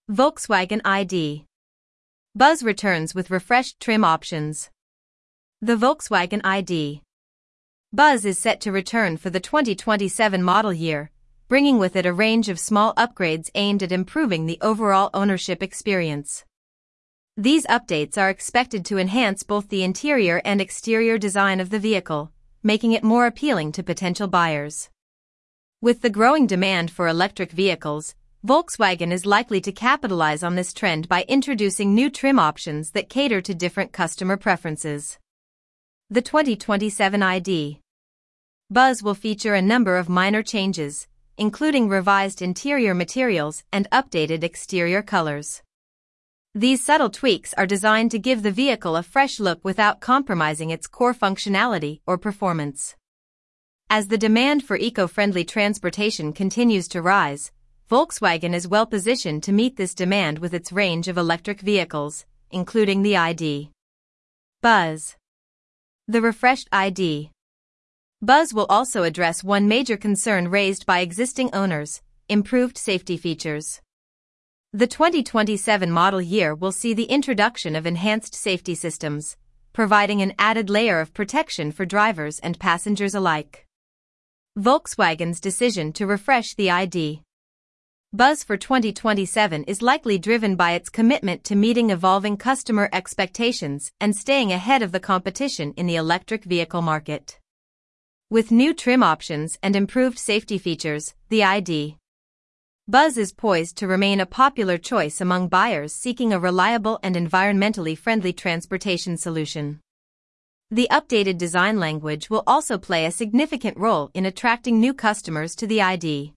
Volkswagen ID. Buzz returns with refreshed trim options. The Volkswagen ID. Buzz is set to return for the 2027 model year, bringing with it a range of small upgrades aimed at improving the overall ownership experience. These updates are expected to enhance both the interior and exterior design of the vehicle, making it more appealing to potential buyers. With the growing demand for electric vehicles, Volkswagen is likely to capitalize on this trend by introducing new trim options that cater to different customer preferences. The 2027 ID. Buzz will feature a number of minor changes, including revised interior materials and updated exterior colors. These subtle tweaks are designed to give the vehicle a fresh look without compromising its core functionality or performance. As the demand for eco-friendly transportation continues to rise, Volkswagen is well positioned to meet this demand with its range of electric vehicles, including the ID. Buzz. The refreshed ID. Buzz will also address one major concern raised by existing owners: improved safety features. The 2027 model year will see the introduction of enhanced safety systems, providing an added layer of protection for drivers and passengers alike. Volkswagen's decision to refresh the ID. Buzz for 2027 is likely driven by its commitment to meeting evolving customer expectations and staying ahead of the competition in the electric vehicle market. With new trim options and improved safety features, the ID. Buzz is poised to remain a popular choice among buyers seeking a reliable and environmentally friendly transportation solution. The updated design language will also play a significant role in attracting new customers to the ID.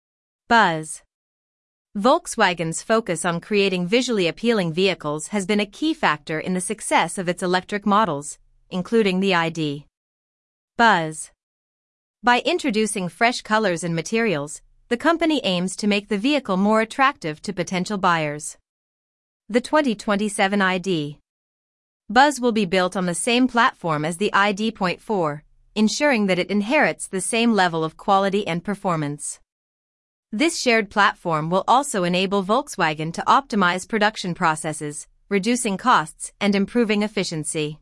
Buzz. Volkswagen's focus on creating visually appealing vehicles has been a key factor in the success of its electric models, including the ID. Buzz. By introducing fresh colors and materials, the company aims to make the vehicle more attractive to potential buyers. The 2027 ID. Buzz will be built on the same platform as the ID.4, ensuring that it inherits the same level of quality and performance. This shared platform will also enable Volkswagen to optimize production processes, reducing costs and improving efficiency.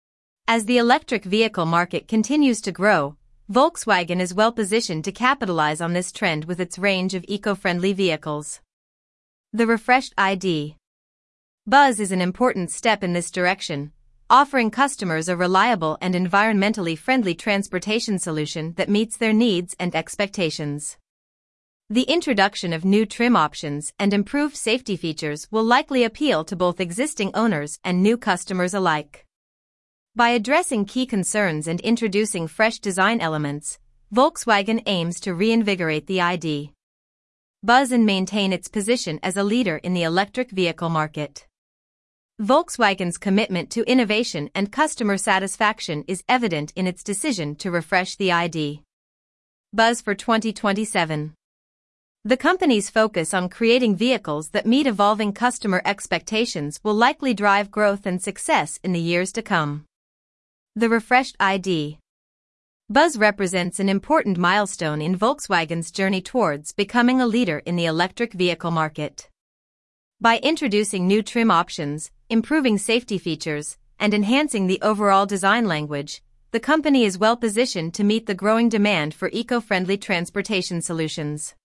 As the electric vehicle market continues to grow, Volkswagen is well positioned to capitalize on this trend with its range of eco-friendly vehicles. The refreshed ID. Buzz is an important step in this direction, offering customers a reliable and environmentally friendly transportation solution that meets their needs and expectations. The introduction of new trim options and improved safety features will likely appeal to both existing owners and new customers alike. By addressing key concerns and introducing fresh design elements, Volkswagen aims to reinvigorate the ID. Buzz and maintain its position as a leader in the electric vehicle market. Volkswagen's commitment to innovation and customer satisfaction is evident in its decision to refresh the ID. Buzz for 2027. The company's focus on creating vehicles that meet evolving customer expectations will likely drive growth and success in the years to come. The refreshed ID. Buzz represents an important milestone in Volkswagen's journey towards becoming a leader in the electric vehicle market. By introducing new trim options, improving safety features, and enhancing the overall design language, the company is well positioned to meet the growing demand for eco-friendly transportation solutions.